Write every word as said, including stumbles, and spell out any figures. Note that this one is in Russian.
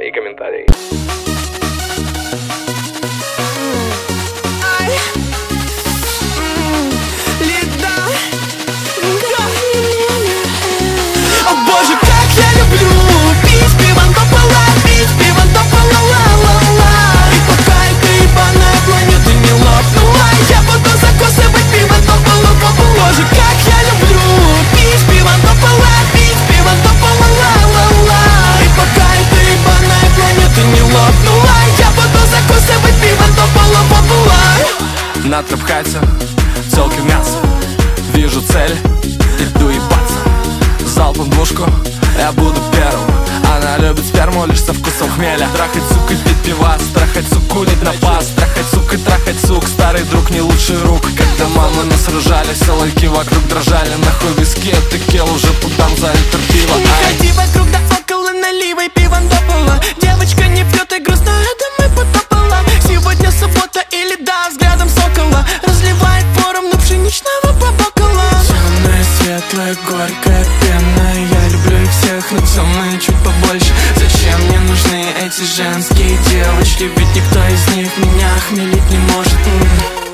и комментарий. О боже, как я люблю пить пиво попола, пить пиво попола, ла-ла-ла. И пока эта ебаная планета не лопнула, я буду закусывать пиво попола, попола. Боже, как я люблю пить пиво попола, пить пиво попола, ла-ла-ла. И пока эта ебаная планета не лопнула, я буду закусывать пиво попола, попола. На трэп-хате, целки в мясо. Вижу цель, иду ебаться. Залпом двушку, я буду первым. Она любит сперму лишь со вкусом хмеля. Трахать, сука, пить пивас, трахать, суку, лить на пас. Трахать, сука, трахать, сук, старый друг не лучший рук. Когда мамы нас рожали, все лайки вокруг дрожали. Нахуй виски, текил уже путам за литр пива. Не ходи вокруг да около, наливай пивом до пола. Девочка не пьет и грустно, это мы потопала. Сегодня суббота или да, взглядом сокола разливает поровну пшеничного по бокалам. Темная, светлая, горькая пена. Я люблю их всех, но темные чуть побольше. Зачем мне нужны эти женские девочки? Ведь никто из них меня хмелить не может. М-м.